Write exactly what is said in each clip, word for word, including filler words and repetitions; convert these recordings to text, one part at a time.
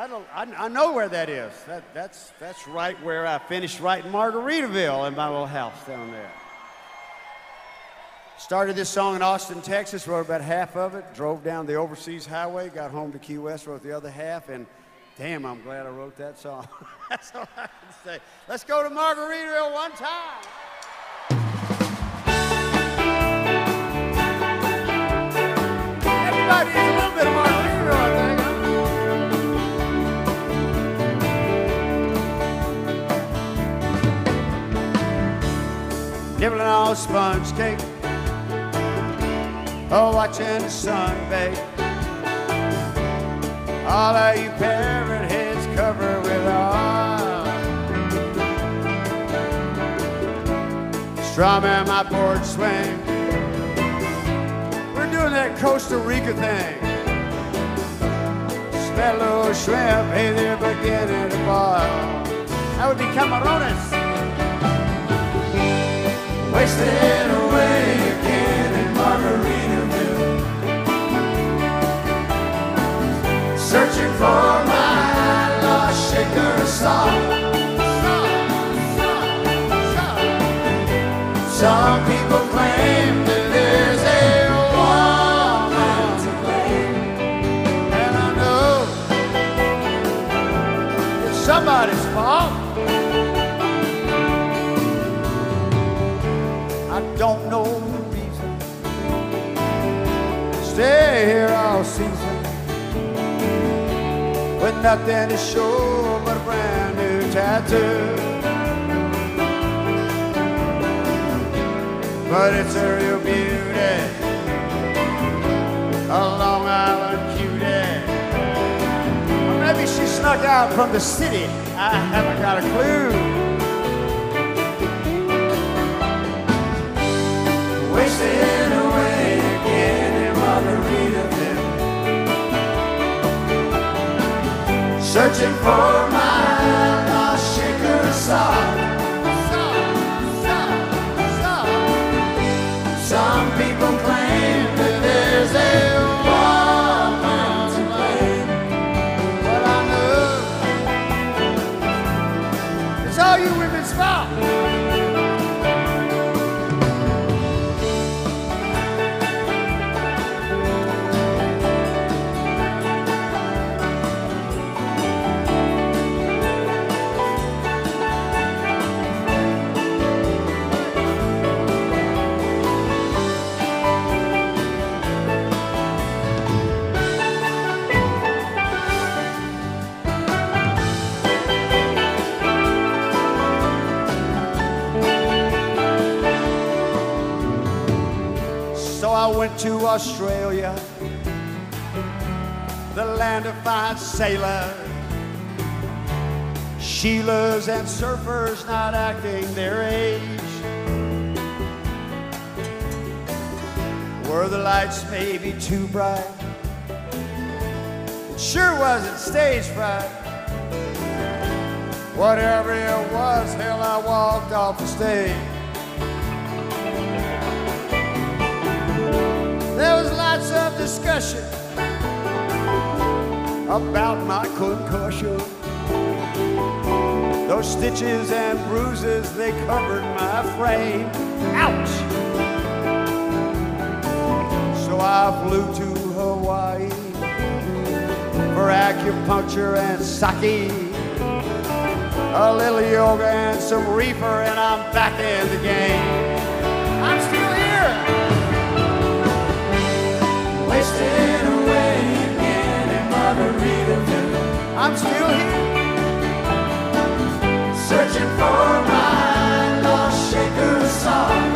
I don't. I, I know where that is. That that's that's right where I finished writing Margaritaville in my little house down there. Started this song in Austin, Texas. Wrote about half of it. Drove down the overseas highway. Got home to Key West. Wrote the other half. And damn, I'm glad I wrote that song. That's all I can say. Let's go to Margaritaville one time. Everybody needs a little bit of Margaritaville, I think. Nibbling on sponge cake, oh, watching the sun bake. All of you parrot heads covered with oil, strumming my porch swing. We're doing that Costa Rica thing. Smell a little shrimp, hey, they're beginning to boil. That would be camarones. Wasting away again in Margaritaville, searching for my lost shaker of salt. Some people claim that there's a woman to blame, and I know it's somebody's fault. I don't know the reason. Stay here all season with nothing to show but a brand new tattoo. But it's a real beauty, a Long Island cutie. Or maybe she snuck out from the city. I haven't got a clue. Wasting away again in Margaritaville, searching for my lost shaker of salt. Some people claim that there's a woman to blame, but I know it's all you women's fault. I went to Australia, the land of fine sailors, Sheilas and surfers not acting their age, where the lights may be too bright. It sure wasn't stage fright. Whatever it was, hell, I walked off the stage. There was lots of discussion about my concussion. Those stitches and bruises, they covered my frame. Ouch! So I flew to Hawaii for acupuncture and sake, a little yoga and some reefer, and I'm back in the game. I'm still here. Wasting away again in Margaritaville. I'm still here, searching for my lost shaker of salt.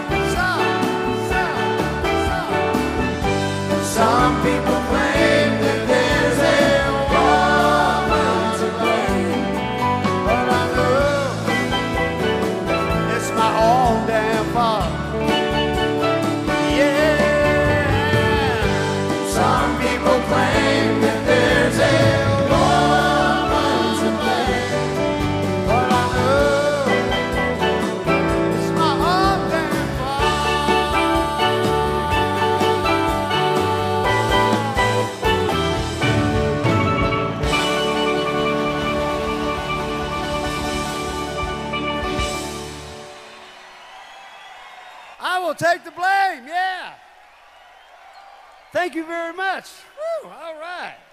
Some people claim that there's a woman to blame, but I know it's my own damn fault. Some people claim that there's a woman I will take the blame, yeah. Thank you very much. Woo, all right.